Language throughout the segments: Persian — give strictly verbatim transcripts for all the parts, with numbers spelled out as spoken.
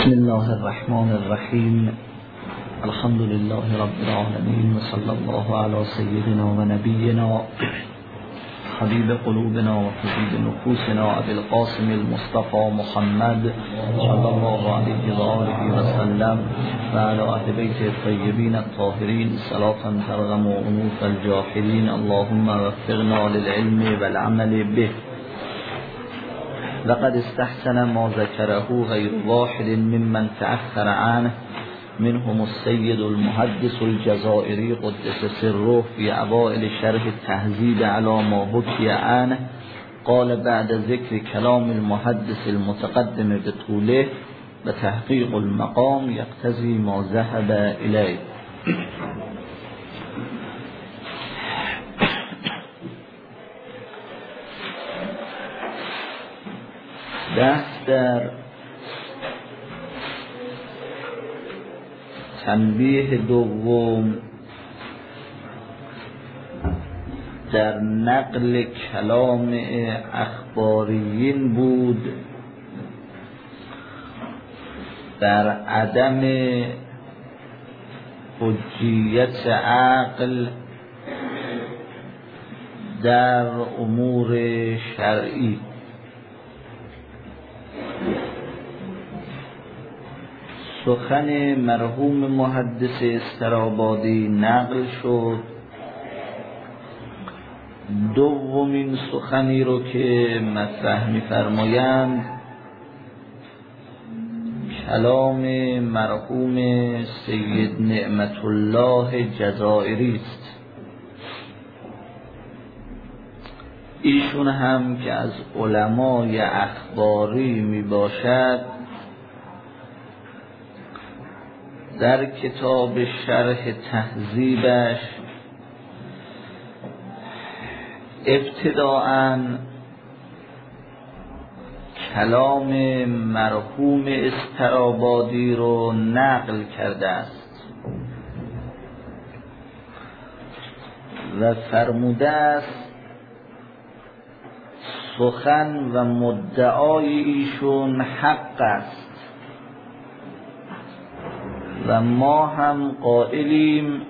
بسم الله الرحمن الرحیم. الحمد لله رب العالمین و صلی الله علی سیدنا و نبینا حبیب قلوبنا و حبیب نفوسنا ابی القاسم المصطفى محمد صلی الله علیه و آله و سلم و علی اهل بیت الطیبین الطاهرین صلاة ترغم انوف الجاحدین. اللهم وفقنا للعلم والعمل به. لقد استحسن ما ذكره غير واحد ممن تأخر عنه، منهم السيد المحدث الجزائري قدس سره في أوائل شرح التهذيب على ما حكي عنه. قال بعد ذكر كلام المحدث المتقدم بطوله وتحقيق المقام يقتضي ما ذهب إليه. بحث در تنبیه دوم در نقل کلام اخباریین بود، در عدم حجیت عقل در امور شرعی. سخن مرحوم محدث استرابادی نقل شد. دومین سخنی رو که مطرح می‌فرمایند کلام مرحوم سید نعمت الله جزائری است. ایشون هم که از علمای اخباری می باشد، در کتاب شرح تهذیبش ابتداءً کلام مرحوم استرابادی رو نقل کرده است و فرموده است سخن و مدعای ایشون حق است و ما هم قائلیم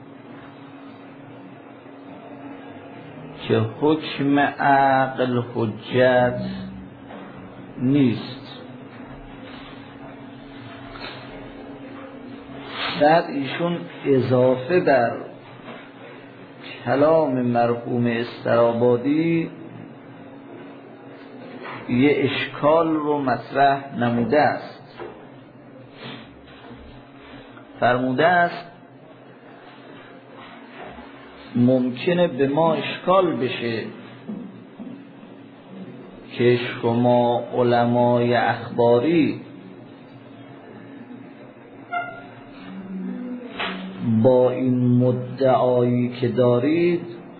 که حکم عقل حجت نیست. بعد ایشون اضافه بر کلام مرحوم استرابادی یه اشکال رو مطرح نموده است. فرموده است ممکنه به ما اشکال بشه که شما علمای اخباری با این مدعایی که دارید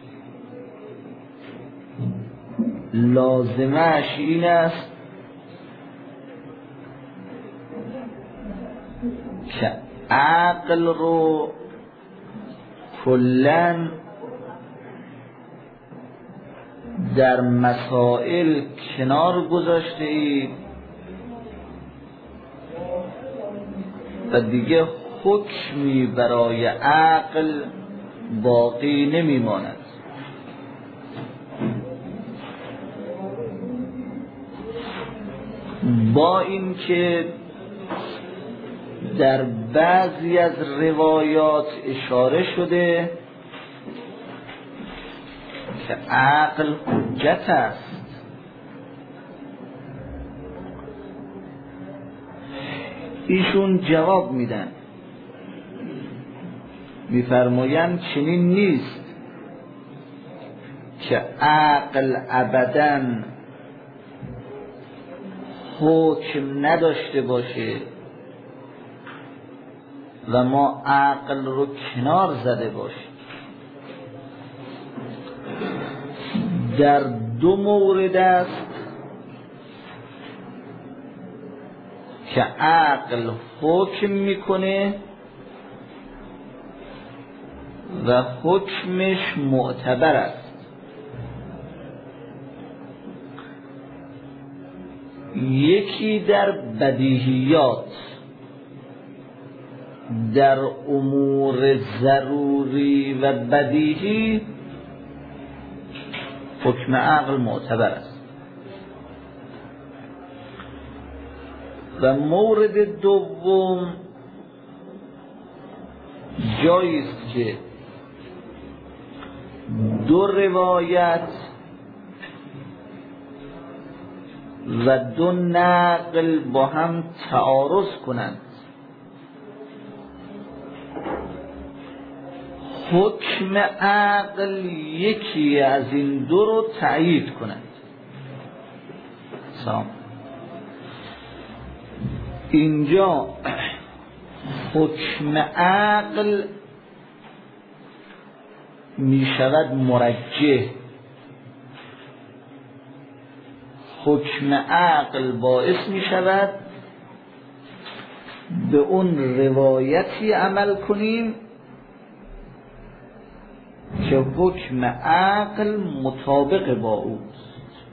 لازمش این است که عقل رو کلاً در مسائل کنار گذاشته اید و دیگه حکمی برای عقل باقی نمیماند. با اینکه در بعضی از روایات اشاره شده که عقل حجت است، ایشون جواب میدن، میفرمایند چنین نیست که عقل ابداً حکم نداشته باشه و ما عقل رو کنار زده باشیم. در دو مورد است که عقل حکم میکنه و حکمش معتبر است. یکی در بدیهیات در امور ضروری و بدیهی حکم عقل معتبر است. و مورد دوم جایی است که دو روایت و دو نقل با هم تعارض کنند، حکم عقل یکی از این دو رو تأیید کنند. سلام. اینجا حکم عقل می شود مرجح، حکم عقل باعث می شود به اون روایتی عمل کنیم که حکم عقل مطابق با اوست.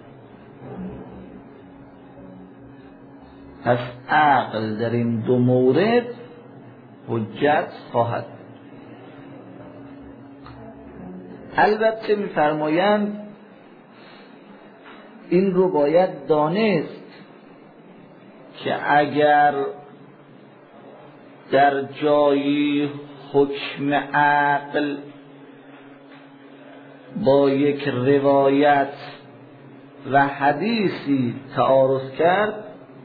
پس عقل در این دو مورد حجت خواهد. البته می‌فرمایند این رو باید دانست که اگر در جایی حکم عقل با یک روایت و حدیثی تعارض کرد،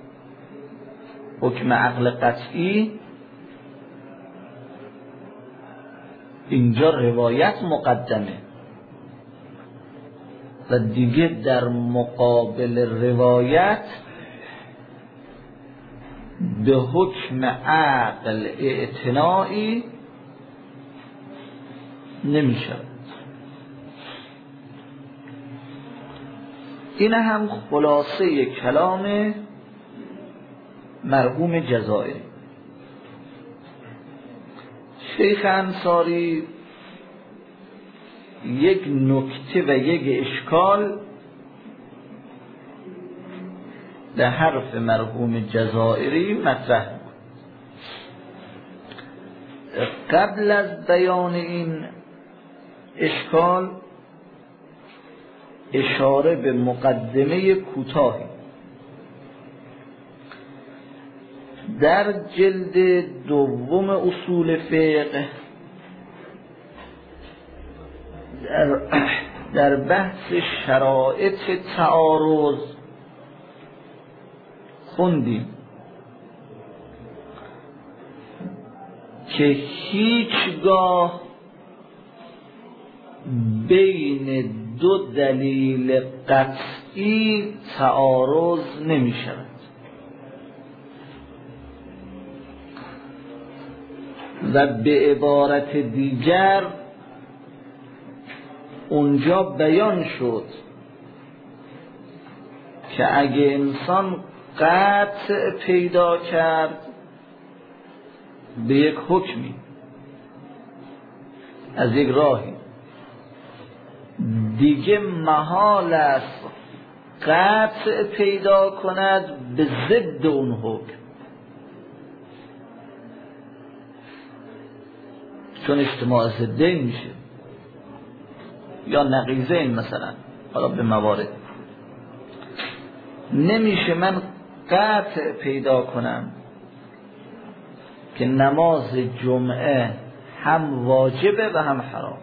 حکم عقل قطعی، اینجا روایت مقدمه و دیگه در مقابل روایت به حکم عقل اعتنایی نمی شود. این هم خلاصه کلام مرحوم جزائری. شیخ انصاری یک نکته و یک اشکال به حرف مرحوم جزائری مطرح بود. قبل از بیان این اشکال اشاره به مقدمه کوتاهی در جلد دوم اصول فقه در, در بحث شرایط تعارض خوندیم که هیچگاه بین دو دلیل قطعی تعارض نمی شود و به عبارت دیگر اونجا بیان شد که اگه انسان قطع پیدا کرد به یک حکمی از یک راهی، دیگه محال است قطع پیدا کند به ضد اون حکم، چون اجتماع ضدین میشه یا نقیضین. مثلا حالا به موارد نمیشه من قطع پیدا کنم که نماز جمعه هم واجبه و هم حرام.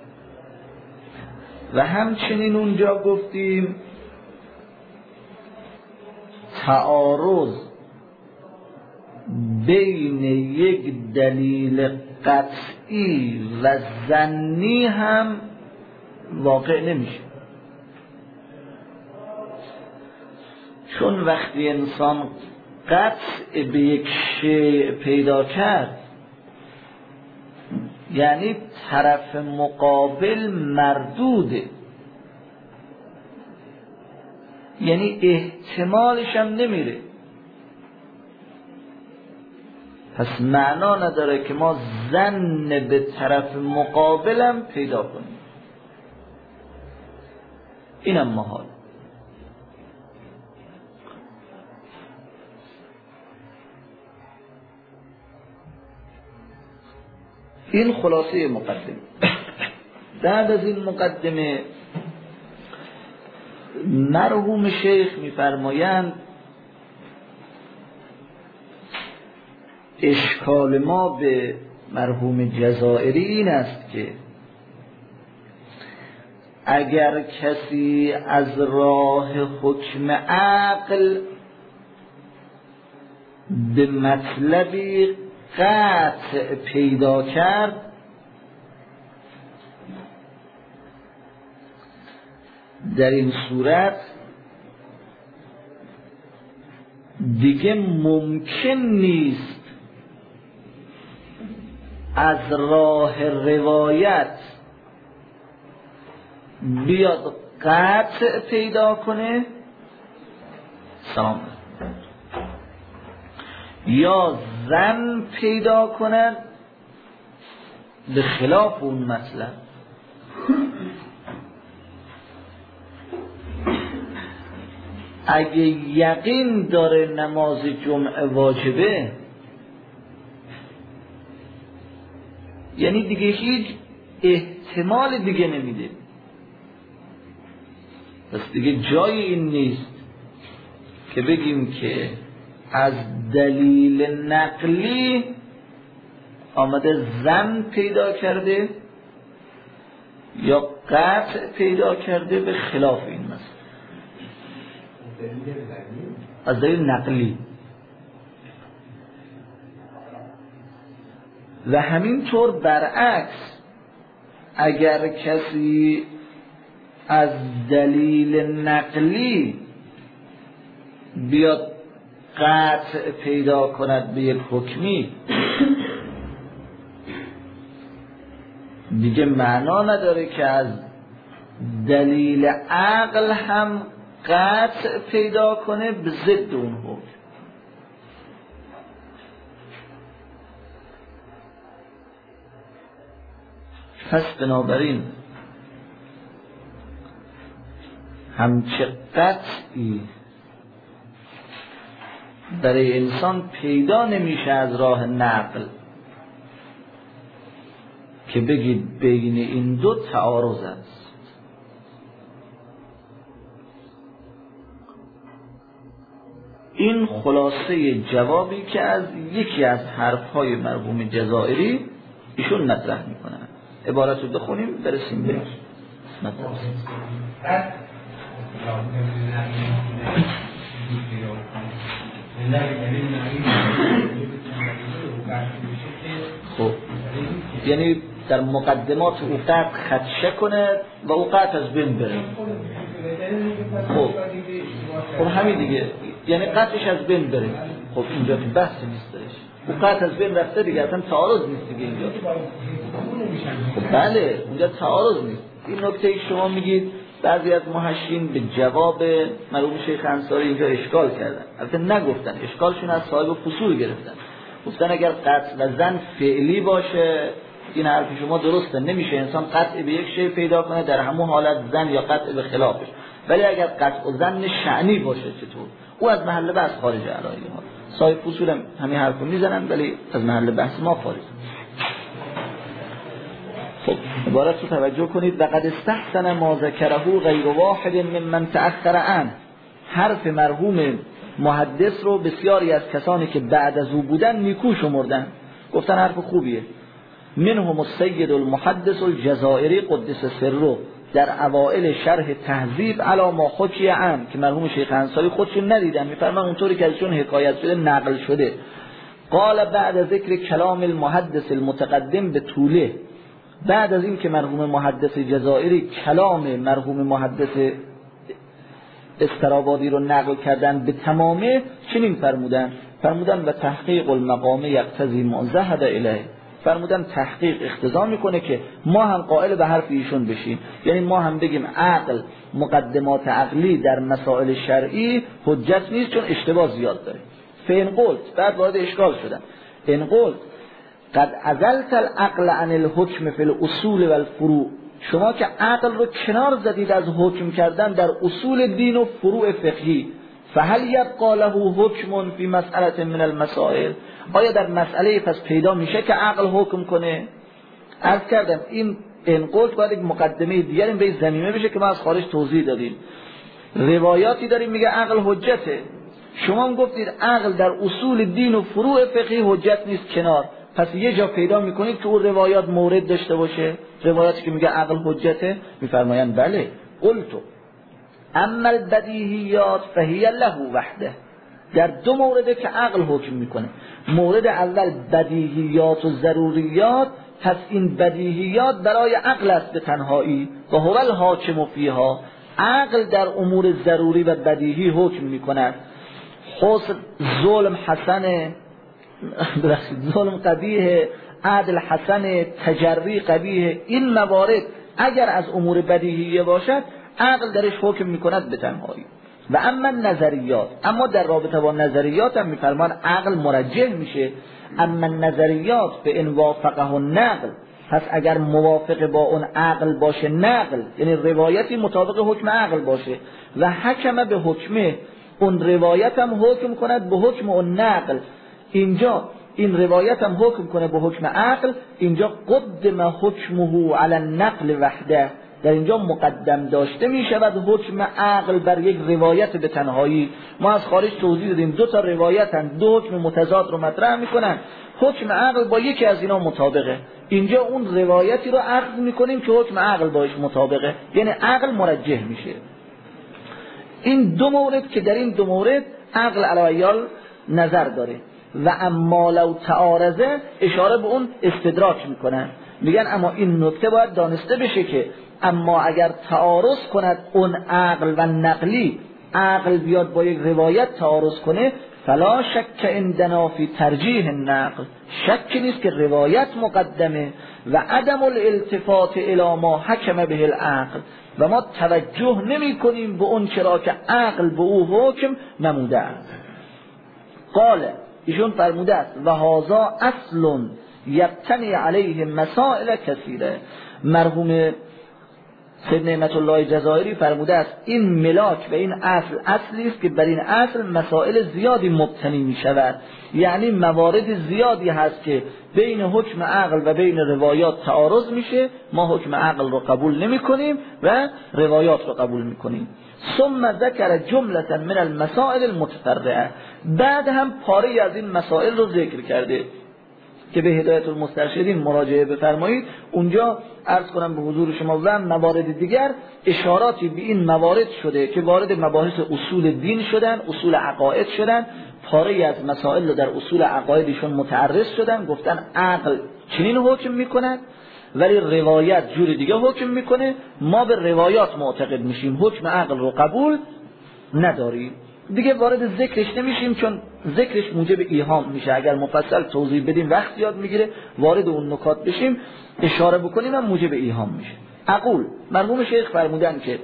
و همچنین اونجا گفتیم تعارض بین یک دلیل قطعی و ظنی هم واقع نمیشه، چون وقتی انسان قطع به یک شیء پیدا کرد یعنی طرف مقابل مردوده، یعنی احتمالش هم نمیره. پس معنا نداره که ما ظن به طرف مقابلم پیدا کنیم، اینم محال. این خلاصه مقدمه. بعد از این مقدمه مرحوم شیخ می‌فرمایند اشکال ما به مرحوم جزائری این است که اگر کسی از راه حکم عقل به مطلبی قطع پیدا کرد، در این صورت دیگه ممکن نیست از راه روایت بیاد قطع پیدا کنه سلام یا ظن پیدا کنه به خلاف اون مطلب. اگه یقین داره نماز جمعه واجبه، یعنی دیگه هیچ احتمال دیگه نمیده، پس دیگه جای این نیست که بگیم که از دلیل نقلی آمده ظن پیدا کرده یا قطع پیدا کرده به خلاف این مثلا از دلیل نقلی. و همینطور برعکس اگر کسی از دلیل نقلی بیاد قطع پیدا کند به یک حکمی، دیگه معنا نداره که از دلیل عقل هم قطع پیدا کنه به ضد اون حکم. پس بنابراین همچه قطعی برای انسان پیدا نمیشه از راه نقل که بگید بین این دو تعارض است. این خلاصه جوابی که از یکی از حرفهای مرحوم جزائری ایشون مطرح میکنن. عبارت رو بخونیم برسیم به مطلب. خب یعنی در مقدمات او قطع خدشه کنه و او قطع از بین بره. خب خب همین دیگه، یعنی قطعش از بین بره. خب اینجا که بحث نیست درش، او قطع از بین رفته دیگه، اصلا تعارض نیست دیگه اینجا. خب بله اونجا تعارض نیست. این نکته شما میگید بعضی از محشین به جواب مرحوم شیخ انصاری اینجا اشکال کردن، البته نگفتن، اشکالشون از صاحب فصول گرفتن، گفتن اگر قطع و ظن فعلی باشه این حرف شما درسته، نمیشه انسان قطع به یک شی پیدا کنه در همون حالت ظن یا قطع به خلافش. ولی اگر قطع و ظن شأنی باشه چطور؟ او از محل بحث خارج علایه ما. صاحب فصول هم همین حرفو میزنن ولی از محل بحث ما خارج. خب عبارت رو توجه کنید. وقد استحسن ما ذکره غیر واحد ممن تأخر عنه. حرف مرحوم محدث رو بسیاری از کسانی که بعد از او بودن نیکو شمردن، گفتن حرف خوبیه. منهم السید المحدث الجزائری قدس سره در اوائل شرح تهذیب علی ما حکی عنه که مرحوم شیخ انصاری خودشون ندیدن، میفرمان اونطوری که ازشون حکایت شده نقل شده. قال بعد ذکر کلام المحدث المتقدم به طوله، بعد از این که مرحوم محدث جزائری کلام مرحوم محدث استرابادی رو نقل کردن به تمامه، چنین فرمودن فرمودن و تحقیق المقام یقتضی ما ذهب الیه، فرمودن تحقیق اقتضا میکنه که ما هم قائل به حرف ایشون بشیم، یعنی ما هم بگیم عقل مقدمات عقلی در مسائل شرعی حجت نیست چون اشتباه زیاد داره. فین قلت، بعد وارد اشکال شدن، ان قلت قد ازلت العقل عن الحکم فی الاصول و الفروع، شما که عقل رو کنار زدید از حکم کردن در اصول دین و فروع فقهی، فهل یبقى له حکم فی مسئله من المسائل، آیا در مسئله پس پیدا میشه که عقل حکم کنه؟ عرض کردم این انقاض باید یک مقدمه دیگری به ضمیمه بشه که ما از خارج توضیح دادیم. روایاتی داریم میگه عقل حجته، شما هم گفتید عقل در اصول دین و فروع فقهی حجت نیست کنار، پس یه جا پیدا میکنید که اون روایات مورد داشته باشه، روایاتی که میگه عقل حجته. میفرمایند بله، قلتو اما البدیهیات فهی له وحده. در دو مورده که عقل حکم میکنه، مورد اول بدیهیات و ضروریات، پس این بدیهیات برای عقل است به تنهایی و هو الحاکم فیها. عقل در امور ضروری و بدیهی حکم میکند. حسن ظلم حسن، ظلم قبیح، عدل حسن، تجری قبیح، این موارد اگر از امور بدیهیه باشد عقل درش حکم میکند به تنهایی. و اما نظریات، اما در رابطه با نظریات هم میفرمان عقل مرجح میشه. اما نظریات به ان وافقه النقل، پس اگر موافق با اون عقل باشه نقل، یعنی روایتی مطابق حکم عقل باشه و حکم به حکمه، اون روایت هم حکم کند به حکم اون نقل، اینجا این روایت هم حکم کنه به حکم عقل، اینجا قدم حکمه علی النقل وحده، در اینجا مقدم داشته می شود حکم عقل بر یک روایت به تنهایی. ما از خارج توضیح دادیم دو تا روایت هم دو حکم متضاد رو مطرح می کنن، حکم عقل با یکی از اینا مطابقه، اینجا اون روایتی رو عقل می کنیم که حکم عقل باش مطابقه، یعنی عقل مرجح میشه. این دو مورد که در این دو مورد عقل علیال نظر داره. و اما لو تعارضه، اشاره به اون استدراک میکنن، میگن اما این نکته باید دانسته بشه که اما اگر تعارض کند اون عقل و نقلی، عقل بیاد با یک روایت تعارض کنه، فلا شک عندنا فی ترجیح النقل، شک نیست که روایت مقدمه و عدم الالتفات الی ما حکم به العقل، و ما توجه نمی کنیم به اون چرا که عقل به او حکم نموده است. قال، ایشون فرموده است و هذا اصل یبتنی علیه مسائل کثیره. مرحوم سید نعمت الله جزائری فرموده است این ملاک و این اصل اصلی است که بر این اصل مسائل زیادی مبتنی می شود، یعنی موارد زیادی هست که بین حکم عقل و بین روایات تعارض میشه، ما حکم عقل رو قبول نمی کنیم و روایات رو قبول می کنیم. ثم ذکر جملة من المسائل المتفرعه، بعد هم پاره از این مسائل رو ذکر کرده که به هدایت المسترشدین مراجعه بفرمایید. اونجا عرض کنم به حضور شما و موارد دیگر اشاراتی به این موارد شده که وارد مباحث اصول دین شدن، اصول عقاید شدن، پاره از مسائل رو در اصول عقایدشون متعرض شدن، گفتن عقل چنین حکم میکند ولی روایت جور دیگه حکم میکنه، ما به روایات معتقد میشیم، حکم عقل رو قبول نداریم. دیگه وارد ذکرش نمیشیم چون ذکرش موجب ایهام میشه، اگر مفصل توضیح بدیم وقت یاد میگیره، وارد اون نکات بشیم اشاره بکنیم هم موجب ایهام میشه. اقول، مرحوم شیخ فرمودن که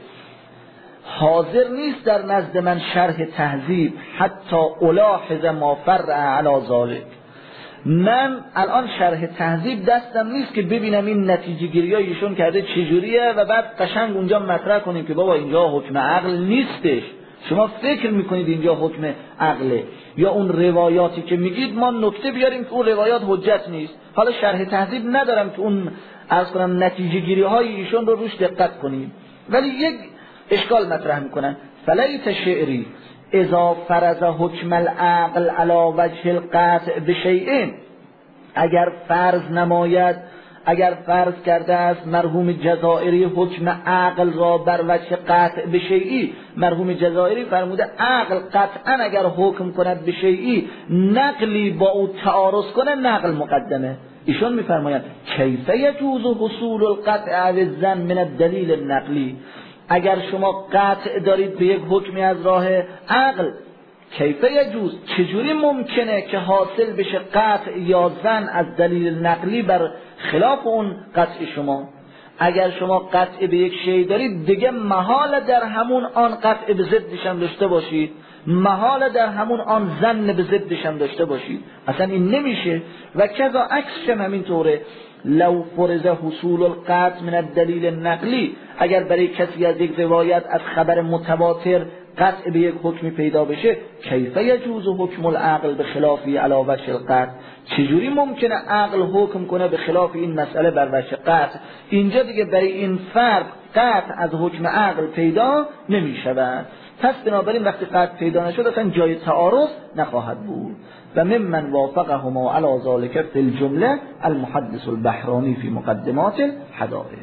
حاضر نیست در نزد من شرح تهذیب حتی الاحظ ما فرع علی ذلک، من الان شرح تهذیب دستم نیست که ببینم این نتیجه گیری ایشون کرده چجوریه و بعد قشنگ اونجا مطرح کنیم که بابا اینجا حکم عقل نیستش، شما فکر میکنید اینجا حکم عقله، یا اون روایاتی که میگید ما نکته بیاریم که اون روایات حجت نیست. حالا شرح تهذیب ندارم که اون عرض کنم نتیجه گیری های ایشون رو روش دقت کنیم، ولی یک اشکال مطرح میکنن. فلیت شعری اذا فرض حکم العقل علی وجه القطع بشیء، اگر فرض نماید، اگر فرض کرده است مرحوم جزائری حکم عقل را بر وجه قطع بشیئی، مرحوم جزائری فرموده عقل قطعا اگر حکم کند بشیئی نقلی با او تعارض کنه نقل مقدمه. ایشون میفرمایند کیف یجوز حصول القطع و الظن من الدلیل النقلی، اگر شما قطع دارید به یک حکمی از راه عقل، کیف یجوز چجوری ممکنه که حاصل بشه قطع یا ظن از دلیل نقلی بر خلاف اون قطع شما؟ اگر شما قطع به یک شی دارید دیگه محال در همون آن قطع به ضدش هم داشته باشید، محال در همون آن ظن به ضدش هم داشته باشید، اصلا این نمیشه. و کذا عکسش هم همینطوره، لو فرض حصول القطع من الدلیل النقلی، اگر برای کسی از یک روایت از خبر متواتر قطع به یک حکمی پیدا بشه، کیف یجوز حکم العقل به خلافی علی وجه القطع، چجوری ممکنه عقل حکم کنه به خلاف این مسئله بر وجه قطع؟ اینجا دیگه برای این فرق قطع از حکم عقل پیدا نمی شود. پس بنابراین وقتی قطع پیدا نشد اصلا جای تعارض نخواهد بود. و ممن وافقهما علی ذلک فی الجمله المحدث البحرانی فی مقدمات الحدائق.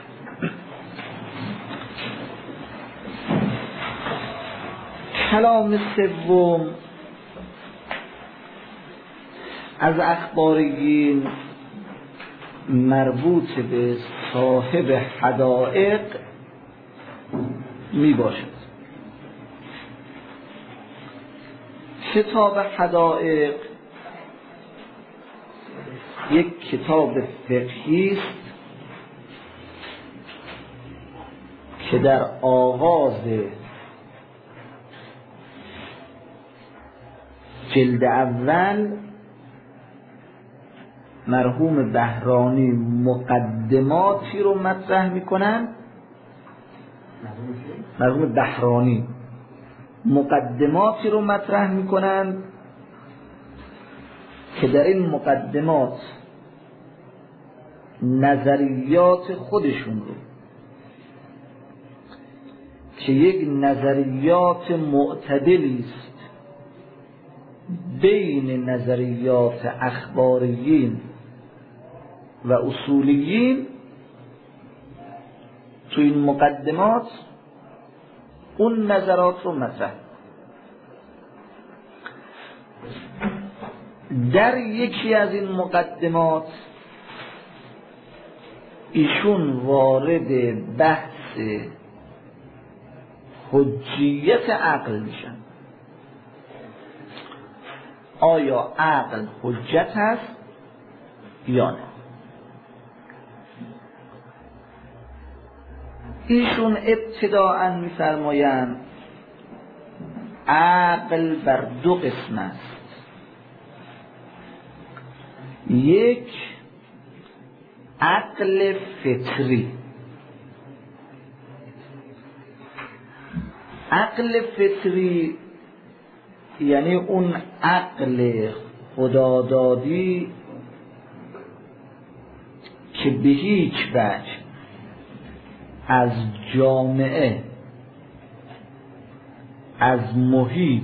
کلام سوم از اخباریین مربوط به صاحب حدائق می باشد. کتاب حدائق یک کتاب فقهی است که در آغاز جلد اول مرحوم بهرانی مقدماتی رو مطرح میکنن. مرحوم بهرانی مقدماتی رو مطرح میکنن که در این مقدمات نظریات خودشون رو که یک نظریات معتدلی است بین نظریات اخباریین و اصولیین، تو این مقدمات اون نظرات رو مطرح. در یکی از این مقدمات ایشون وارد بحث حجیت عقل میشن. آیا عقل حجت هست یا نه؟ ایشون ابتداءً می‌فرمایند عقل بر دو قسم است. یک عقل فطری. عقل فطری یعنی اون عقل خدادادی که به هیچ وجه از جامعه، از محیط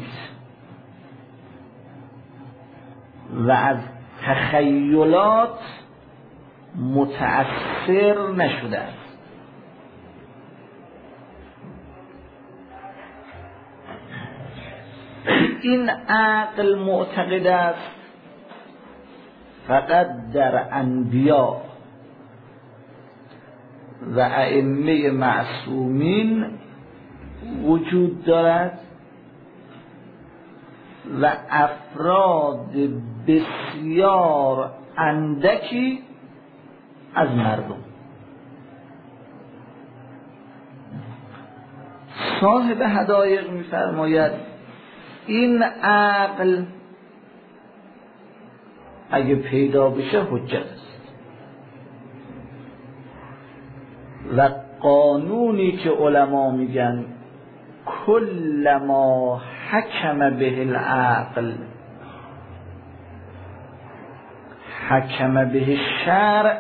و از تخیلات متأثر نشده است. این عقل معتقد است فقط در انبیا و ائمه معصومین وجود دارد و افراد بسیار اندکی از مردم. صاحب حدایق می‌فرماید این عقل اگه پیدا بشه حجت است و قانونی که علما میگن کل ما حکم به العقل حکم به شرع،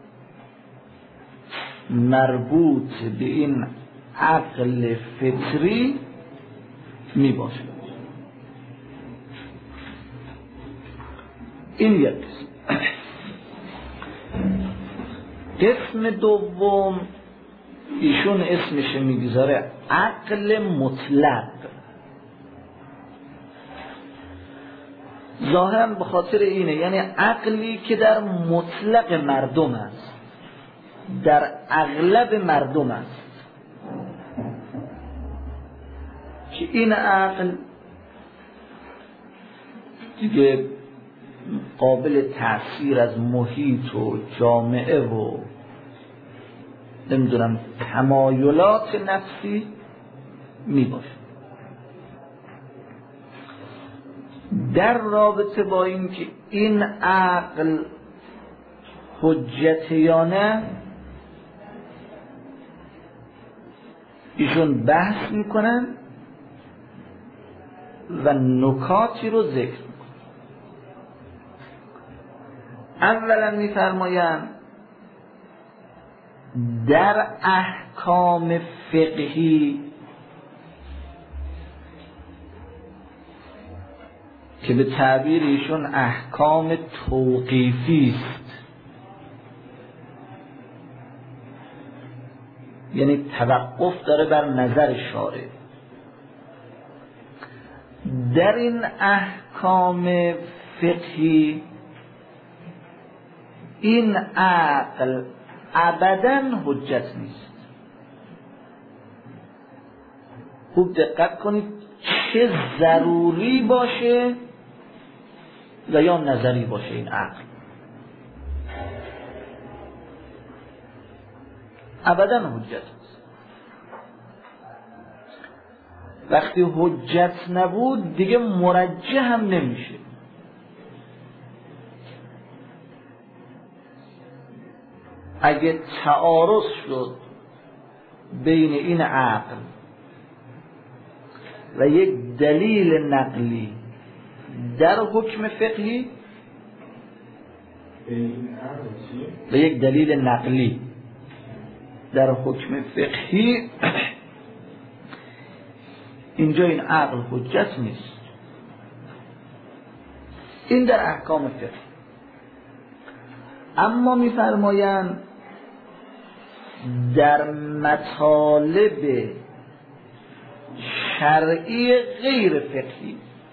مربوط به این عقل فطری می باشه. این یک قسم. قسم دوم ایشون اسمش میگذاره عقل مطلق. ظاهرا به خاطر اینه، یعنی عقلی که در مطلق مردم است، در اغلب مردم است، که این عقل دیگه قابل تأثیر از محیط و جامعه و نمیدونم تمایلات نفسی می باشه. در رابطه با این که این عقل حجت یا نه ایشون بحث میکنن و نکاتی رو ذکر میکنن. اولا میفرمایند در احکام فقهی که به تعبیر ایشون احکام توقیفی است، یعنی توقف داره بر نظر شارع، در این احکام فقهی این عقل ابداً حجت نیست. خوب دقت کنید، چه ضروری باشه و یا نظری باشه این عقل ابداً حجت نیست. وقتی حجت نبود دیگه مرجح هم نمیشه. اگه تعارض شد بین این عقل و یک دلیل نقلی در حکم فقهی و یک دلیل نقلی در حکم فقهی، اینجا این عقل حجت نیست. این در احکام فقهی. اما می‌فرمایند در مطالب شرعی غیر فقهی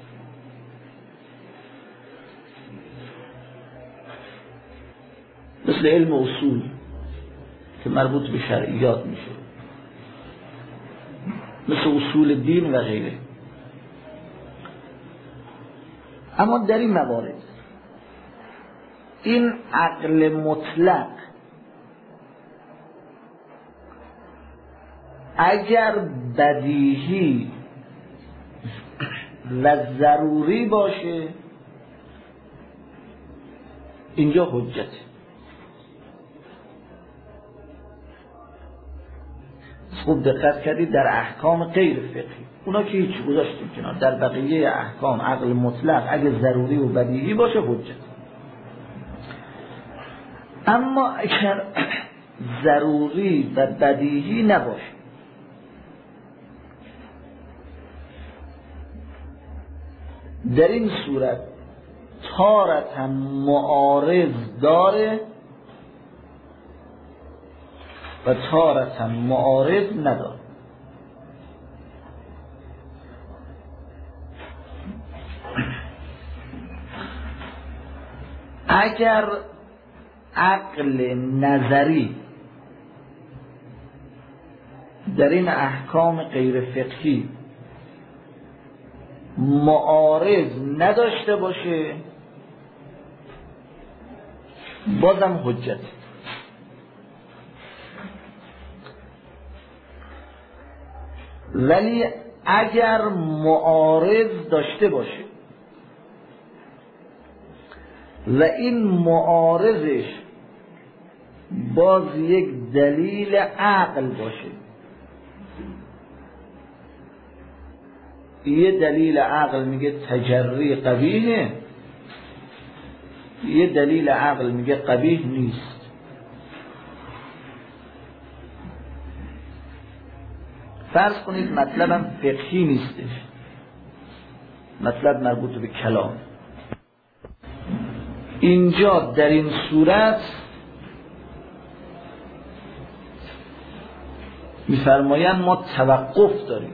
مثل علم اصول که مربوط به شرعیات میشه، مثل اصول دین و غیره، اما در این موارد این عقل مطلق اگر بدیهی و ضروری باشه اینجا حجت. خوب دقت کردید در احکام غیر فقهی اونا که هیچ گذاشتیم کنار، در بقیه احکام عقل مطلق اگر ضروری و بدیهی باشه حجت. اما اگر ضروری و بدیهی نباشه، در این صورت تارة معارض داره و تارة معارض نداره. اگر عقل نظری در این احکام غیر فقهی معارض نداشته باشه بازم حجت. ولی اگر معارض داشته باشه و این معارضش باز یک دلیل عقل باشه، یه دلیل عقل میگه تجری قبیحه، یه دلیل عقل میگه قبیح نیست، فرض کنید مطلبم فقهی نیستش، مطلب مربوط به کلام، اینجا در این صورت میفرمایند ما توقف داریم،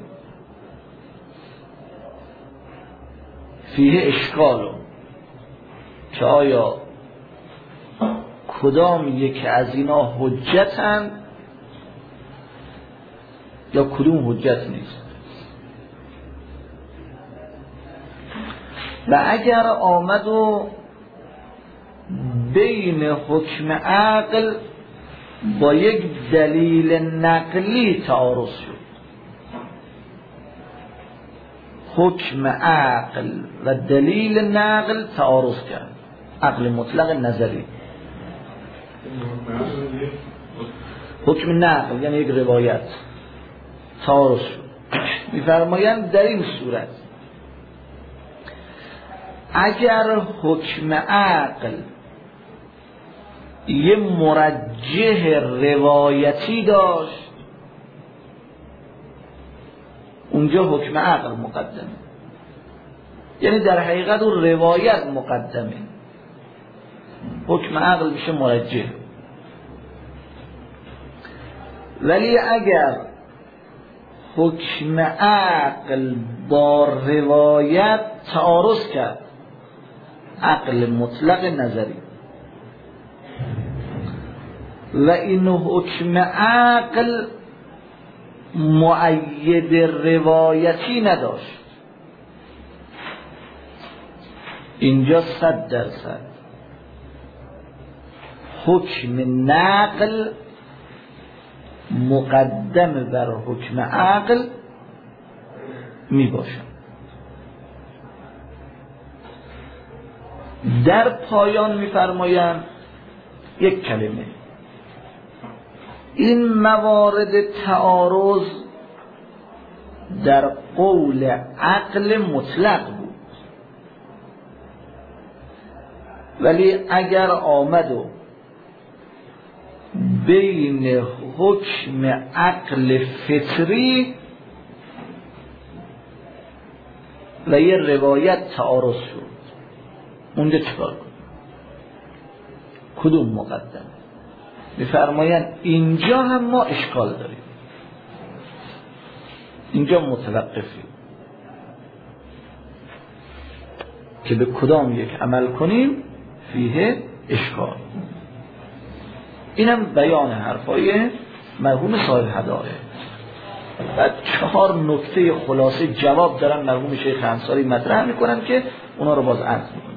فیه اشکالو که آیا کدام یک از اینا حجتند یا کدوم حجت نیست. و اگر آمد و بین حکم عقل با یک دلیل نقلی تعارض شد، حکم عقل و دلیل نقل تعارض کرد، عقل مطلق نظری، حکم نقل یعنی یک روایت تعارض شد، میفرمایند در این صورت اگر حکم عقل یه مرجح روایتی داشت، اونجا حکم عقل مقدمه، یعنی در حقیقت اون روایت مقدمه، حکم عقل میشه مرجح. ولی اگر حکم عقل با روایت تعارض کرد، عقل مطلق نظری، و این حکم عقل مؤید روایتی نداشت، اینجا صد درصد حکم نقل مقدم بر حکم عقل می باشد. در پایان می فرمایند یک کلمه، این موارد تعارض در قول عقل مطلق بود، ولی اگر آمد و بین حکم عقل فطری و یه روایت تعارض شد، اونجا چکار کنیم؟ کدوم مقدم؟ میفرمایند اینجا هم ما اشکال داریم، اینجا متوقفیم که به کدام یک عمل کنیم فیه اشکال. اینم بیان حرفای مرحوم صاحب هدایه. بعد چهار نکته خلاصه جواب دارن مرحوم شیخ انصاری مطرح میکنن که اونا رو باز عرض میکنن.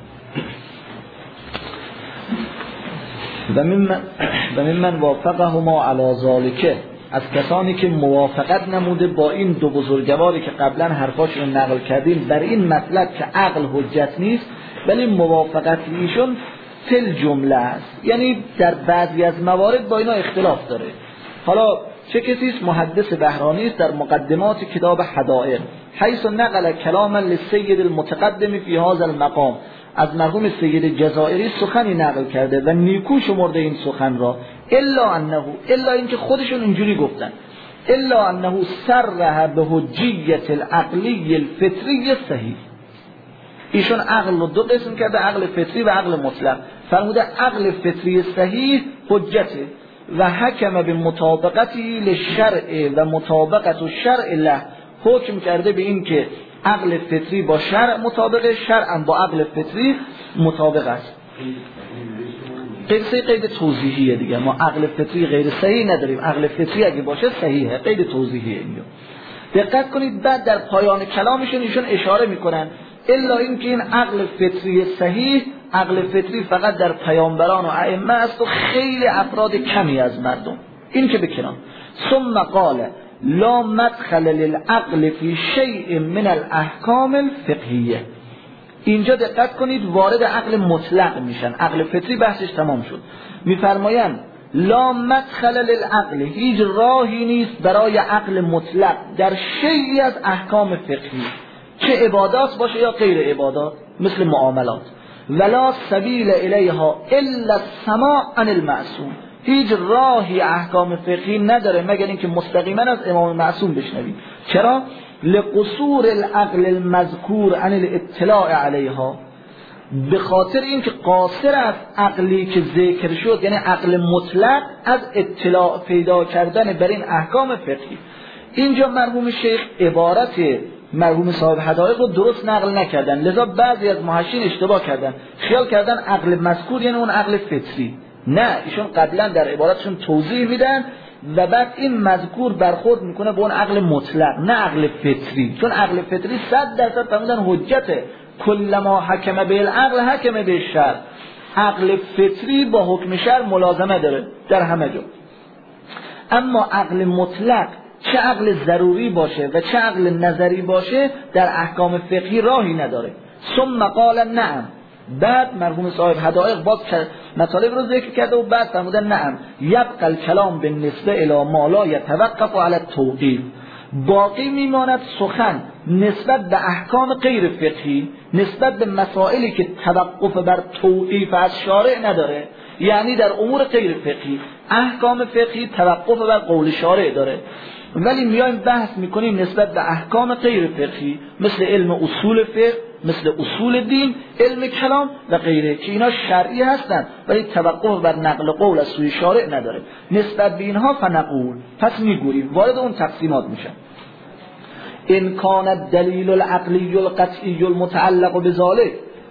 و ممن و ممن وافقهما علی ذلک، از کسانی که موافقت نموده با این دو بزرگواری که قبلا حرفاشون نقل کردیم بر این مطلب که عقل حجت نیست، ولی موافقت ایشون فل جمله است، یعنی در بعضی از موارد با اینا اختلاف داره. حالا چه کسی است؟ محدث بهرانی است در مقدمات کتاب حدائق، حیث نقل کلاما للسید المتقدم فی هذا المقام، از مرحوم سید جزائری سخنی نقل کرده و نیکو شمرده این سخن را، الا انه، الا اینکه خودشون اینجوری گفتن، الا انه صرح به حجیت العقلی الفطری صحیح. ایشون عقل رو دو قسم کرده، عقل فطری و عقل مطلق. فرموده عقل فطری صحیح حجته و حکم به مطابقتی للشرع و مطابقت الشرع له، حکم کرده به این که عقل فطری با شرع مطابقه، شرع با عقل فطری مطابق است. قید قید توضیحیه دیگه، ما عقل فطری غیر صحیح نداریم، عقل فطری اگه باشه صحیحه، قید توضیحیه اینجا. دقت کنید بعد در پایان کلامشون ایشون اشاره میکنن الا اینکه این عقل فطری صحیح، عقل فطری فقط در پیامبران و ائمه است و خیلی افراد کمی از مردم، این که بکنم. ثم قال لا مدخل للعقل فی شیء من الاحکام الفقهیه. اینجا دقت کنید وارد عقل مطلق میشن، عقل فطری بحثش تمام شد. میفرمایند لا مدخل للعقل، هیچ راهی نیست برای عقل مطلق در شیئی از احکام فقهی، چه عبادات باشه یا غیر عبادات، مثل معاملات. ولا سبیل الیها الا السماع عن المعصوم، هیچ راهی احکام فقهی نداره مگر اینکه مستقیما از امام معصوم بشنویم. چرا؟ لقصور العقل المذکور عن الاطلاع علیها، به خاطر اینکه قاصر از عقلی که ذکر شد، یعنی عقل مطلق، از اطلاع پیدا کردن بر این احکام فقهی. اینجا مرحوم شیخ عبارت مرحوم صاحب حدائق رو درست نقل نکردن، لذا بعضی از محشین اشتباه کردن، خیال کردن عقل مذکور یعنی اون عقل فطری. نه، ایشون قبلا در عبارتشون توضیح میدن و بعد این مذکور برخورد میکنه به اون عقل مطلق، نه عقل فطری، چون عقل فطری صد درصد فرمودن حجته، کلما حکم به العقل حکم به شرع، عقل فطری با حکم شرع ملازمه داره در همه جا. اما عقل مطلق، چه عقل ضروری باشه و چه عقل نظری باشه، در احکام فقهی راهی نداره. ثم قال نعم، بعد مرحوم صاحب حدائق باز مطالب رو ذکر کرده و بعد فرمودن نعم یبقى الکلام بالنسبه الی ما لا یتوقف علی التوقیف، باقی میماند سخن نسبت به احکام غیر فقهی، نسبت به مسائلی که توقف بر توقیف از شارع نداره، یعنی در امور غیر فقهی. احکام فقهی توقف بر قول شارع داره، ولی میایم بحث میکنیم نسبت به احکام غیر فقهی مثل علم اصول فقه، مثل اصول دین، علم کلام و غیره که اینا شرعی هستند ولی توقف بر نقل قول از سوی شارع نداره. نسبت به اینها فنقول، پس میگوییم وارد اون تقسیمات میشن. ان کان الدلیل العقلی القطعی المتعلق بذلك،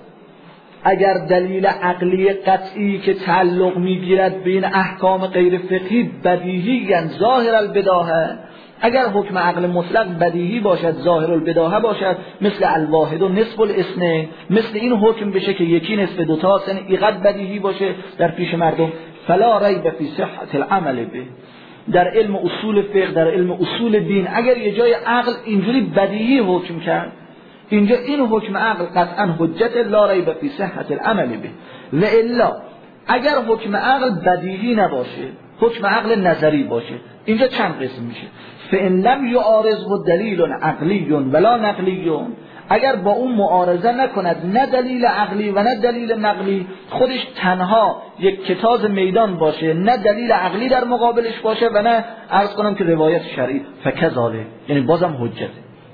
اگر دلیل عقلی قطعی که تعلق میگیرد بین احکام غیر فقهی بدیهی ظاهر البداهه، اگر حکم عقل مطلق بدیهی باشد، ظاهر البداهه باشد، مثل الواحد و نصف الاثنین، مثل این حکم بشه که یکی نصف دوتا، سن اینقدر بدیهی باشه در پیش مردم، فلا ریب فی صحت العمل به. در علم اصول فقه، در علم اصول دین، اگر یه جای عقل اینجوری بدیهی حکم کرد، اینجا این حکم عقل قطعا حجت لا ریب فی صحت العمل به. و الا اگر حکم عقل بدیهی نباشه، حکم عقل نظری باشه، اینجا چند قسم میشه. فان لم یعارضه دلیل عقلی ولا نقلی، اگر با اون معارضه نکند، نه دلیل عقلی و نه دلیل نقلی، خودش تنها یک کتاز میدان باشه، نه دلیل عقلی در مقابلش باشه و نه عرض کنم که روایت شرعی، فکذاله، یعنی بازم حجته.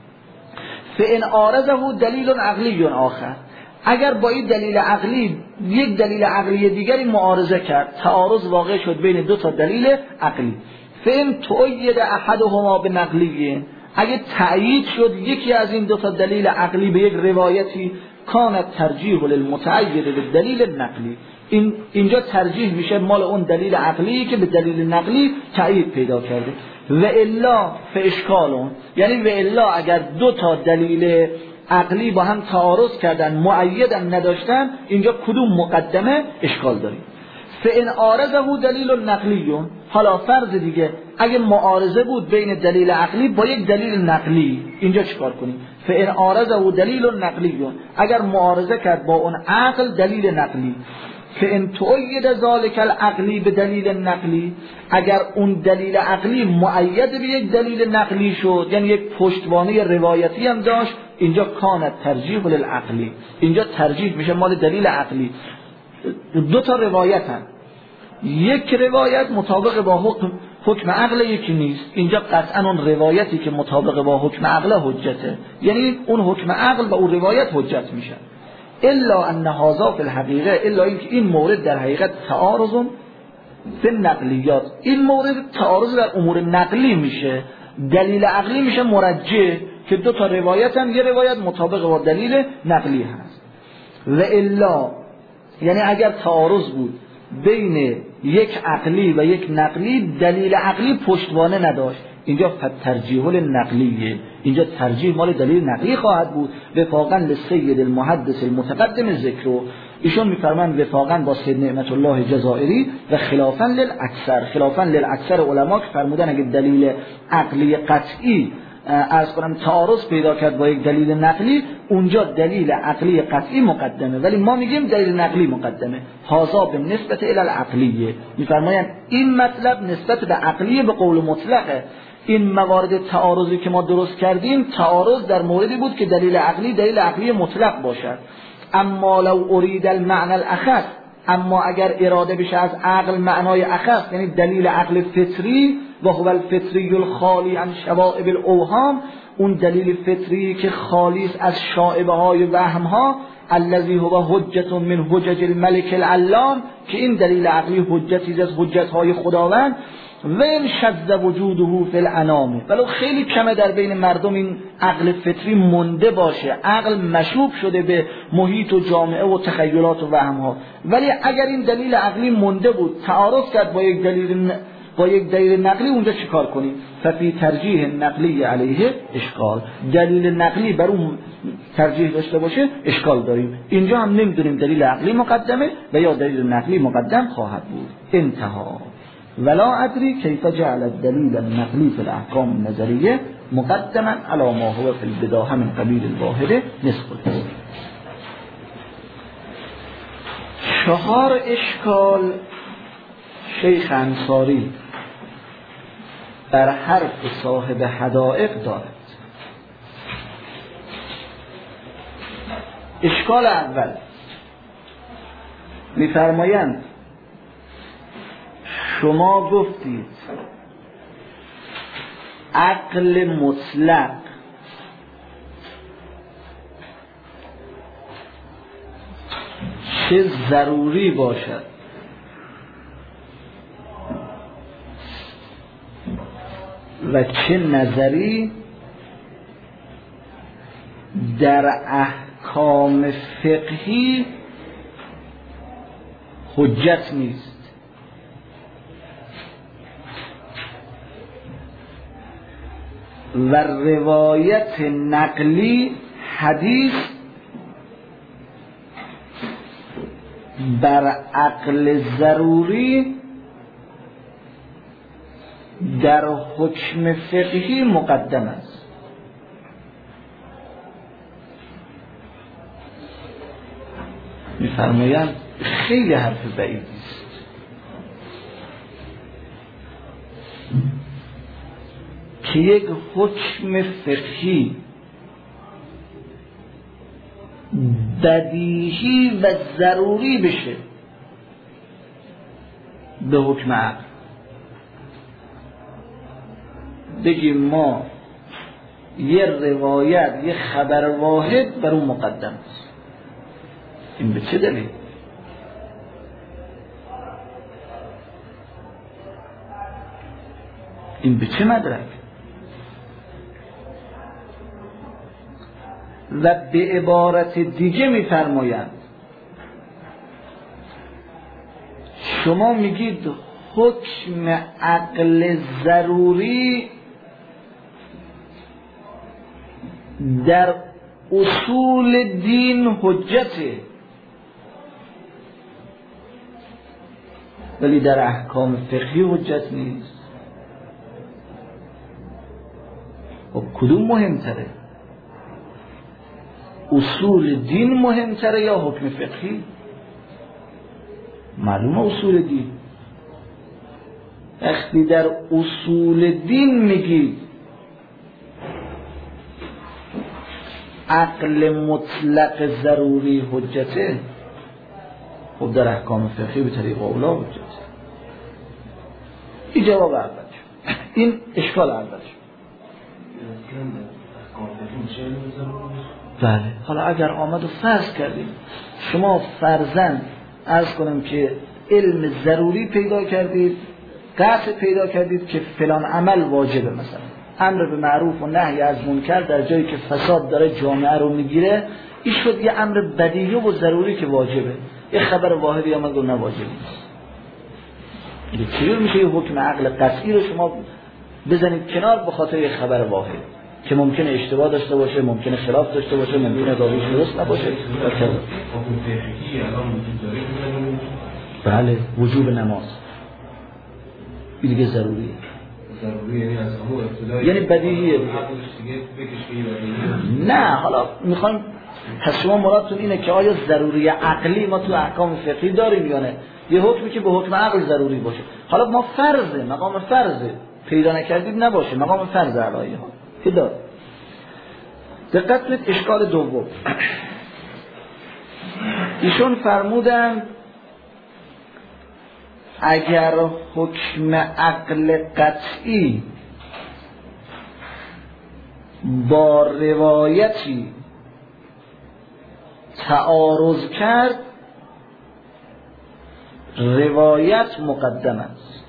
فان عارضه دلیل عقلی آخر، اگر با این دلیل عقلی یک دلیل عقلی دیگری معارضه کرد، تعارض واقع شد بین دو تا دلیل عقلی، فان تؤید احدهما بنقلی، اگه تأیید شد یکی از این دو تا دلیل عقلی به یک روایتی، کانت ترجیح للمتأید بالدلیل النقلی، این اینجا ترجیح میشه مال اون دلیل عقلی که به دلیل نقلی تأیید پیدا کرده. و الا فاشکالون، یعنی و الا اگر دو تا دلیل عقلی با هم تعارض کردن، مؤیدن نداشتن، اینجا کدوم مقدمه اشکال داریم. فان عارضه دلیل نقلی، حالا فرض دیگه اگه معارضه بود بین دلیل عقلی با یک دلیل نقلی، اینجا چیکار کنیم؟ فان عارضه دلیل نقلی، اگر معارضه کرد با اون عقل دلیل نقلی، فان تؤید ذلك العقلی به دلیل نقلی، اگر اون دلیل عقلی مؤید به یک دلیل نقلی شد، یعنی یک پشتوانه روایتی هم داشت، اینجا کانت ترجیح للعقلی، اینجا ترجیح میشه مال دلیل عقلی. دو تا روایت هم، یک روایت مطابق با حکم حکم عقل، یکی نیست، اینجا قطعا اون روایتی که مطابق با حکم عقل حجته، یعنی اون حکم عقل و اون روایت حجت میشه. الا ان هذا فی الحقیقه، الا اینکه این مورد در حقیقت تعارض فی النقلیات، این مورد تعارض در امور نقلی میشه، دلیل عقلی میشه مرجح که دو تا روایت هم، یه روایت مطابق با دلیل نقلی هست. و الا یعنی اگر تعارض بود بین یک عقلی و یک نقلی، دلیل عقلی پشتوانه نداشت، اینجا ترجیح النقلیه، اینجا ترجیح مال دلیل نقلی خواهد بود. وفاقا للسید المحدث المتقدم ذکر، ایشون میفرمایند وفاقا با سید نعمت الله جزائری و خلافا للاکثر، خلافا للاکثر علما که فرمودن اگه دلیل عقلی قطعی عرض کنم تعارض پیدا کرد با یک دلیل نقلی، اونجا دلیل عقلی قطعی مقدمه، ولی ما میگیم دلیل نقلی مقدمه. هذا به نسبت الی العقلیه، میفرمایند این مطلب نسبت به عقلیه به قول مطلقه. این موارد تعارضی که ما درست کردیم، تعارض در موردی بود که دلیل عقلی دلیل عقلی مطلق باشد. اما لو ارید المعنى الاخص، اما اگر اراده بشه از عقل معنای اخص، یعنی دلیل عقل فطری، و هو الفطری الخالی عن شوائب الاوهام، اون دلیل فطری که خالی است از شائبه های وهم ها، الذی هو حجت من حجج الملك العلام، که این دلیل عقلی حجتی از حجت های خداوند. و ان شذ وجوده فی الانام، ولو خیلی کمه در بین مردم این عقل فطری مونده باشه، عقل مشوب شده به محیط و جامعه و تخیلات و وهم ها، ولی اگر این دلیل عقلی مونده بود، تعارض کرد با یک دلیل با یک دلیل نقلی، اونجا چیکار کنیم؟ ففی ترجیح نقلی علیه اشکال، دلیل نقلی بر اون ترجیح داشته باشه اشکال داریم. اینجا هم نمیدونیم دلیل عقلی مقدمه و یا دلیل نقلی مقدم خواهد بود. انتها. ولا ادری کیف جعل الدلیل النقلی فی الاحکام النظریه مقدما علی ما هو فی البداهه من قبیل الواحده نصف. چهار اشکال شیخ انصاری در حرف صاحب حدائق دارد. اشکال اول می‌فرمایند شما گفتید عقل مطلق چه ضروری باشد و چه نظری در احکام فقهی حجت نیست. و روایت نقلی حدیث بر عقل ضروری در حکم فقهی مقدم است. می‌فرمایند خیلی حرف بعیدی است. که یک حکم فقهی بدیهی و ضروری بشه به حکم عقل. بگیم ما یه روایت یه خبر واحد بر اون مقدم است. این به چه دلیل؟ این به چه مدرک؟ و به عبارت دیگه می‌فرمایند شما میگید حکم عقل ضروری در اصول دین حجته، ولی در احکام فقهی حجت نیست. خب کدوم مهمتره؟ اصول دین مهمتره یا حکم فقهی؟ معلومه اصول دین. وقتی در اصول دین میگید عقل مطلق ضروری حجته، خب در احکام فقهی به طریق اولا حجته. این جواب اول شد. این اشکال اول شد. بله. حالا اگر آمد و فرض کردیم شما فرضاً عرض کنم که علم ضروری پیدا کردید، قطع پیدا کردید که فلان عمل واجبه، مثلا امر به معروف و نهی از منکر در جایی که فساد داره جامعه رو میگیره، این شد یه امر بدیهی و ضروری که واجبه. یه خبر واحدی آمد و نواجب نیست. این چجور میشه یه حکم عقل قطعی رو شما بزنید کنار به خاطر یه خبر واحد که ممکنه اشتباه داشته باشه، ممکنه خلاف داشته باشه، ممکنه راویش درست نباشه؟ بله. وجوب نماز این دیگه ضروریه. ضروری یعنی از همون ابتدایی یعنی بدیهیه دیگه. نه حالا میخوایم پس شما مرادتون اینه که آیا ضروری عقلی ما تو احکام فقهی داریم یا نه؟ یه حکمی که به حکم عقل ضروری باشه. حالا ما فرضه، مقام فرضه پیدا نکردید نباشه، مقام فرض علایه ها که دار. دقت کنید اشکال دوم. ایشون فرمودن اگر حکم عقل قطعی با روایتی تعارض کرد، روایت مقدم است.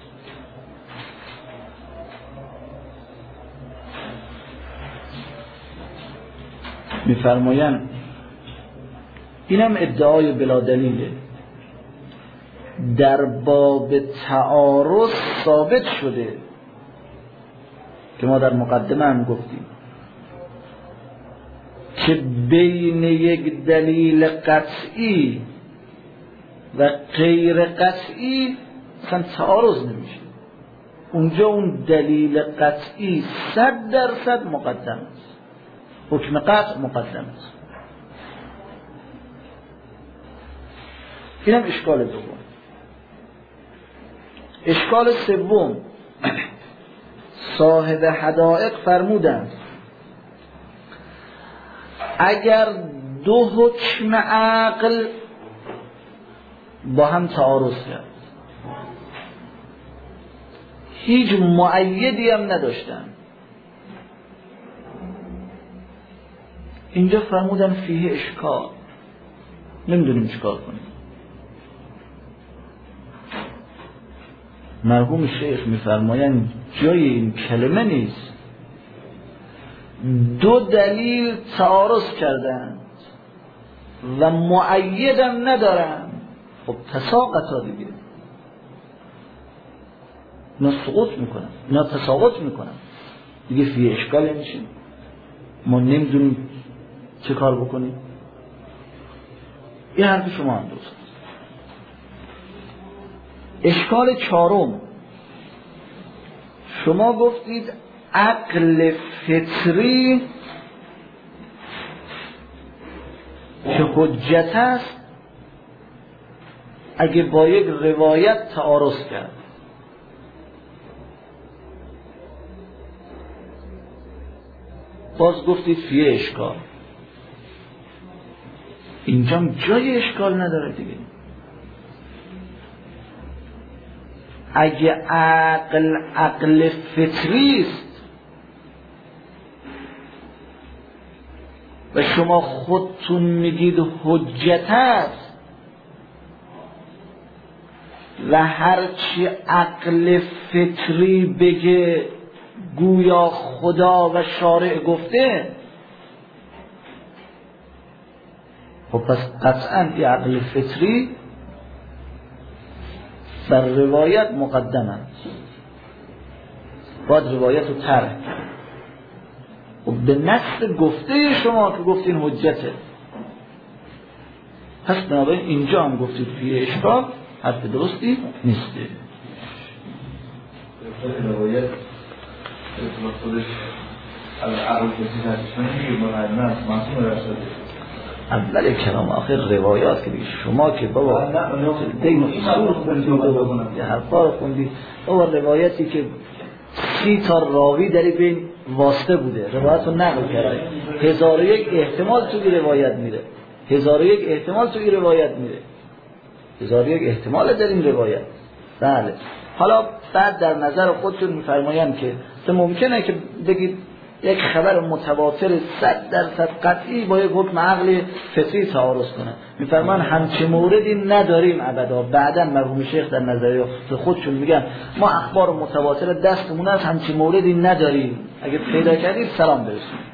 می‌فرمایند اینم ادعای بلا دلیله. در باب تعارض ثابت شده که ما در مقدمه هم گفتیم که بین یک دلیل قطعی و غیر قطعی مثلا تعارض نمیشه. اونجا اون دلیل قطعی صد درصد مقدم است، حکم قطع مقدم است. اینم اشکال دوم. اشکال سوم، صاحب حدائق فرمودند اگر دو حکم عقل با هم تعارض کرد، هیچ مؤیدی هم نداشتن. اینجا فرمودن فیه اشکال، نمیدونیم چیکار کنیم. مرحوم شیخ میفرمایند جای این کلمه نیست، دو دلیل تعارض کردند و مؤیدم ندارن. خب تساقط دیگه، اینا سقوط میکنن، اینا تساقط میکنن دیگه، فی اشکال میشیم، ما نمیدونیم چه کار بکنیم. این حرف شما هم دوست. اشکال چهارم، شما گفتید عقل فطری که حجت است اگه با یک روایت تعارض کرد. باز گفتید فیه اشکال، اینجا جای اشکال نداره دیگه. اگه عقل عقل فطری است و شما خودتون میگید حجت است و هرچی عقل فطری بگه گویا خدا و شارع گفته، خب پس قطعا این عقل فطری بر روایت مقدم است، باید روایت رو ترک و به نص گفته شما که گفتین حجته. پس بنابراین اینجا هم گفتید فیه اشکال، حرف درستی نیسته. روایت خودش از عقل کسی هستشون میگه مقدمه است، معصوم رسوله. اول کلام آخر روایات که شما که بابا دین اصول خوندید و حرفا رو خوندید، بابا روایتی که سی تا راوی در بین واسطه بوده، روایت رو نقل کرده، هزار و یک احتمال توی روایت میره، هزار و یک احتمال توی روایت میره، هزار و یک احتمال در این روایت. بله، حالا بعد در نظر خودتون میفرمایند که ممکنه که بگید یک خبر متواتر صد درصد قطعی با یک حکم عقل فطری تعارض کنه. میفرمان همچه موردی نداریم ابدا. بعدا مرحوم شیخ در نظریه خودشون میگن ما اخبار متواتر دستمون است، همچه موردی نداریم، اگه پیدا کردید سلام برسونید.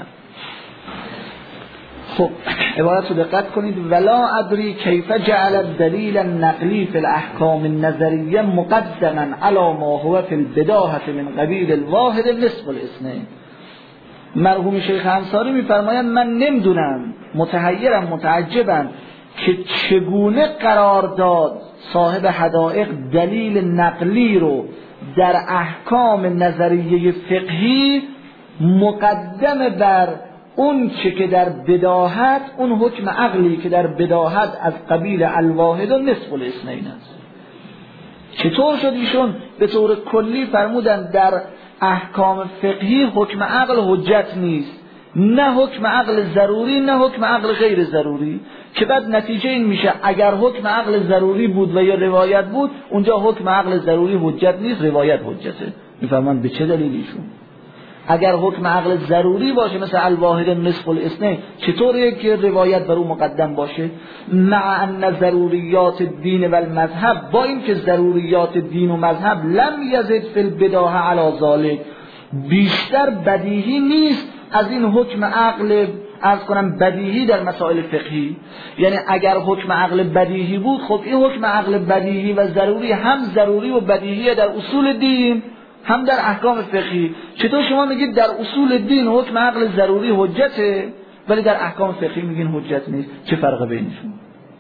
خب عبارت رو دقت کنید. ولا ادری کیف جعل الدلیل النقلی فی الاحکام النظریه مقدما علی ما هو فی البداهه من قبیل الواحد نصف الاثنین. مرحوم شیخ انصاری میفرمایند من نمیدونم، متحیرم، متعجبم که چگونه قرار داد صاحب حدائق دلیل نقلی رو در احکام نظریه فقهی مقدم بر اون چه که در بداهت، اون حکم عقلی که در بداهت از قبیل الواحد و نصف الاثنین است. چطور شد؟ ایشون به طور کلی فرمودن در احکام فقهی حکم عقل حجت نیست، نه حکم عقل ضروری نه حکم عقل غیر ضروری، که بعد نتیجه این میشه اگر حکم عقل ضروری بود و یا روایت بود، اونجا حکم عقل ضروری حجت نیست، روایت حجته. میفهمن به چه دلیلیشون؟ اگر حکم عقل ضروری باشه مثل الواحد نصف الاثنین، چطوره که روایت بر اون مقدم باشه؟ مع ان ضروریات دین و المذهب، با این که ضروریات دین و مذهب لم یزد فی البداهه علی ذلک، بیشتر بدیهی نیست از این حکم عقل، عرض کنم بدیهی در مسائل فقهی. یعنی اگر حکم عقل بدیهی بود، خب این حکم عقل بدیهی و ضروری هم ضروری و بدیهی در اصول دین هم در احکام فقهی. چطور شما میگید در اصول دین حکم عقل ضروری حجته ولی در احکام فقهی میگین حجت نیست؟ چه فرق بینشون؟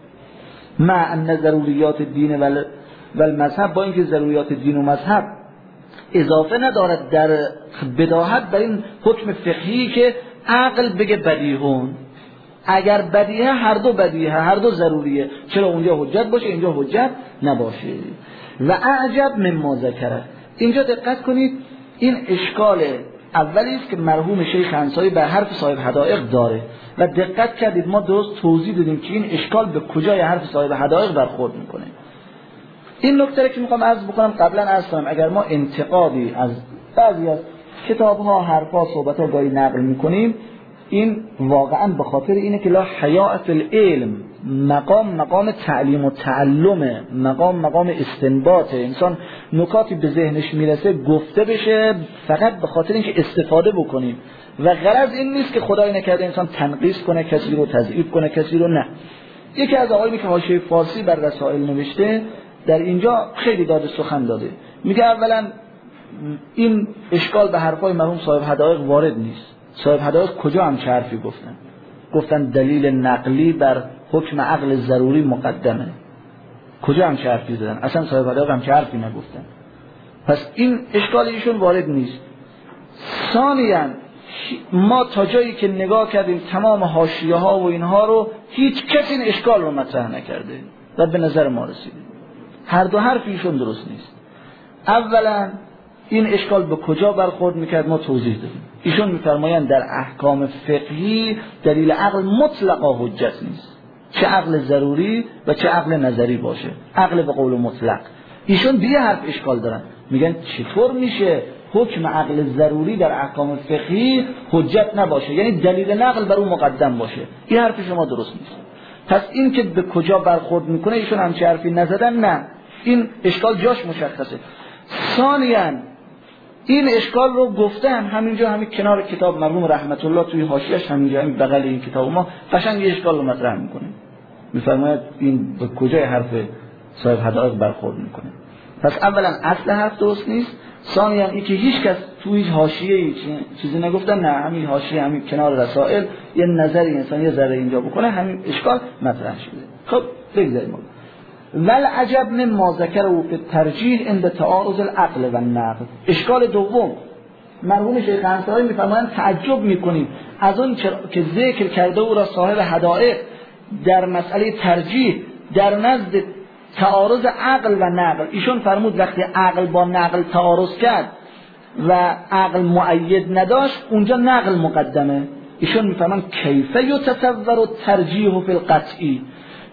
مع ان ضروریات دین و المذهب، با اینکه ضروریات دین و مذهب اضافه ندارد در بداهت بر این حکم فقهی که عقل بگه بدیهون. اگر بدیه، هر دو بدیه، هر دو ضروریه، چرا اونجا حجت باشه اینجا حجت نباشه؟ و اعجب مما ذکره. اینجا دقت کنید، این اشکال اولی است که مرحوم شیخ انصاری به حرف صاحب حدائق داره و دقت کردید ما درست توضیح دادیم که این اشکال به کجای حرف صاحب حدائق برخورد میکنه. این نکته که میخوام عرض بکنم قبلا عرض کنم، اگر ما انتقادی از بعضی از کتاب‌ها، حرف‌ها، صحبت‌ها گاهی نقل می‌کنیم، این واقعاً به خاطر اینه که لا حیاء فی العلم، مقام مقام تعلیم و تعلمه، مقام مقام استنباطه، انسان نکاتی به ذهنش میرسه گفته بشه فقط به خاطر اینکه استفاده بکنیم و غرض این نیست که خدای نکرده انسان تنقیص کنه کسی رو، تضعیف کنه کسی رو، نه. یکی از آقایونی که حاشیه فارسی بر رسائل نوشته در اینجا خیلی داده سخن داده، میگه اولا این اشکال به حرفای مرحوم صاحب حدائق وارد نیست. صاحب حدائق کجا هم چه حرفی گفتن؟ گفتن دلیل نقلی بر حکم عقل ضروری مقدمه. کجا هم چه حرفی زدن؟ اصلا صاحب حدائق هم چه حرفی نگفتن. پس این اشکال ایشون وارد نیست. ثانیاً ما تا جایی که نگاه کردیم تمام حاشیه ها و اینها رو هیچ کسی این اشکال رو مطرح نکرده و به نظر ما رسیده هر دو حرف ایشون درست نیست. اولا این اشکال به کجا برخورد میکرد ما توضیح دادیم. ایشون میفرمایند در احکام فقهی دلیل عقل مطلقا حجت نیست، چه عقل ضروری و چه عقل نظری باشه، عقل به قول مطلق. ایشون به یه حرف اشکال دارن، میگن چطور میشه حکم عقل ضروری در احکام فقهی حجت نباشه، یعنی دلیل نقل بر اون مقدم باشه. این حرف شما درست نیست. پس این که به کجا برخورد میکنه ایشون همچه حرفی نزدن، نه، این اشکال جاش مشخصه. ثانیاً این اشکال رو گفتن همینجا، همین کنار کتاب مرحوم رحمت الله توی حاشیه‌اش، همینجا همین بغل این کتاب ما قشنگ یه اشکال رو مطرح میکنه، میفرماید این به کجای حرف صاحب حدائق برخورد میکنه. پس اولا اصل حرف درست نیست. ثانیاً این که هیچ کس توی حاشیه‌ای چیزی نگفتن، نه، همین حاشیه همین کنار رسائل یه نظری انسان یه ذره اینجا بکنه همین اشکال مطرح شده. خب بگذاریم. ول عجب مما ذکره فی الترجیح عند تعارض العقل و النقل. اشکال دوم، مرحوم شیخ انصاری میفرمایند تعجب میکنیم از اون که ذکر کرده او را صاحب حدائق در مسئله ترجیح در نزد تعارض عقل و نقل. ایشون فرمود وقتی عقل با نقل تعارض کرد و عقل مؤید نداشت اونجا نقل مقدمه. ایشون میفرمایند کیف یتصور الترجیح فی القطعی،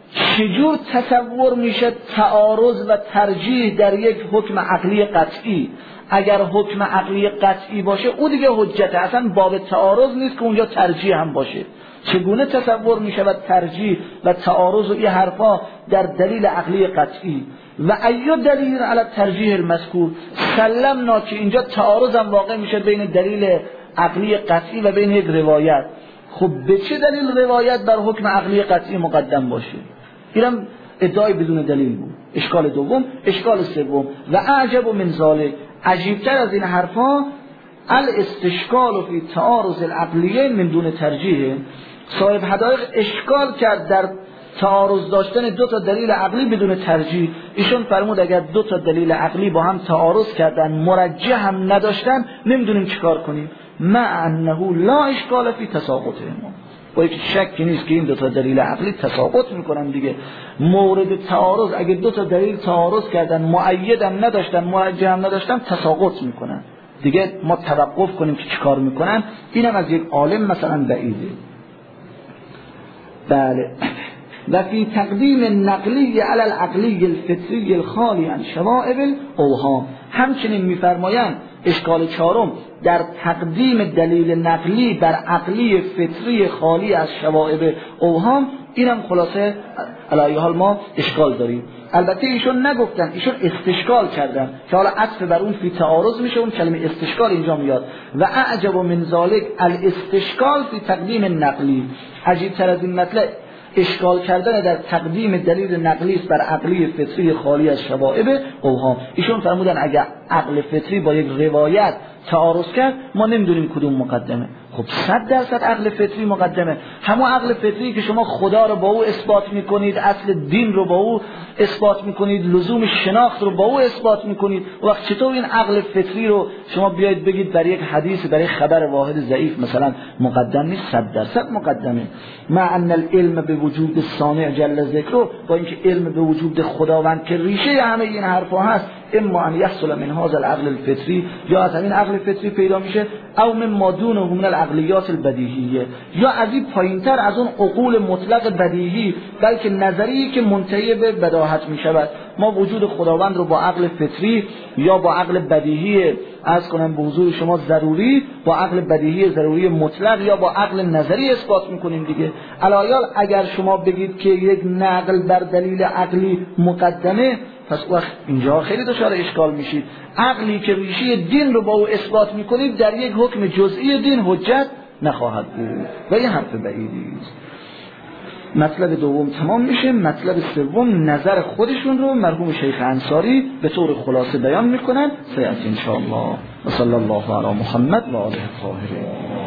چجور تصور میشه تعارض و ترجیح در یک حکم عقلی قطعی؟ اگر حکم عقلی قطعی باشه او دیگه حجته، اصلا باب تعارض نیست که اونجا ترجیح هم باشه. چگونه تصور میشه و ترجیح و تعارض و این حرفا در دلیل عقلی قطعی؟ و ایو دلیل علی ترجیح المذکور سلمنا که اینجا تعارض هم واقع میشه بین دلیل عقلی قطعی و بین یک روایت. خب به چه دلیل روایت بر حکم عقلی قطعی مقدم باشه؟ اینم ادعای بدون دلیل بود. اشکال دوم. اشکال سوم و اعجب من ذلک، عجیبتر از این حرفا، الاستشکال فی تعارض العقلیین من دون ترجیح. صاحب حدائق اشکال کرد در تعارض داشتن دو تا دلیل عقلی بدون ترجیح. ایشون فرمود اگر دو تا دلیل عقلی با هم تعارض کردن مرجح هم نداشتن نمیدونیم چیکار کنیم. مع انه لا اشکال فی تساقطهما، با یک شکی نیست که این دو تا دلیل عقلی تساقط میکنن دیگه. مورد تعارض اگه دو تا دلیل تعارض کردن مؤید هم نداشتن مرجح هم نداشتن تساقط میکنن دیگه. ما توقف کنیم که چیکار میکنن، اینم از یک عالم مثلا بعیده. بله. و فی تقدیم نقلی علی العقلی الفطری الخالی عن شوائب الاوهام، همچنین میفرمایند اشکال چهارم در تقدیم دلیل نقلی بر عقلی فطری خالی از شوائب اوهام، اینم خلاصه علی حال ما اشکال داریم. البته ایشون نگفتن، ایشون استشکال کردن که حالا عطف بر اون فی تعارض میشه، اون کلمه استشکال اینجا میاد. و اعجب من ذلک الاستشکال فی تقدیم نقلی، عجیب تر از این مطلب اشکال کردن در تقدیم دلیل نقلی است بر عقلی فطری خالی از شوائب اوهام. ایشون فرمودن اگر عقل فطری با یک روایت تعارض کرد ما نمیدونیم کدوم مقدمه. خب صد درصد عقل فطری مقدمه، همون عقل فطری که شما خدا رو با او اثبات میکنید، اصل دین رو با او اثبات میکنید، لزوم شناخت رو با او اثبات میکنید. وقت چطور این عقل فطری رو شما بیاید بگید برای یک حدیث، برای خبر واحد ضعیف مثلا مقدم نیست؟ صد درصد مقدمه. مع ان العلم به وجود صانع جل ذکره، با اینکه علم به وجود خداوند که ریشه همه این حرفا هست، اما ان یحصل من هذا العقل الفطری، یا از همین عقل فطری پیدا میشه، او من ما دونه من العقلیات البدیهیه، یا از این پایینتر از اون عقول مطلق بدیهی بلکه نظری که منتهی به بداهت میشود. ما وجود خداوند رو با عقل فطری یا با عقل بدیهی عرض کنم به حضور شما ضروری، با عقل بدیهی ضروری مطلق یا با عقل نظری اثبات میکنیم دیگه. الایال اگر شما بگید که یک نقل بر دلیل عقلی مقدمه، پس وقت اینجا خیلی دچار اشکال میشید. عقلی که ریشه دین رو با او اثبات میکنید در یک حکم جزئی دین حجت نخواهد بود و این حرف بعیدی است. مطلب دوم تمام میشه. مطلب سوم نظر خودشون رو مرحوم شیخ انصاری به طور خلاصه بیان میکنن. سیأتی ان شاء الله. و صلی الله علی محمد و آله الطاهرین.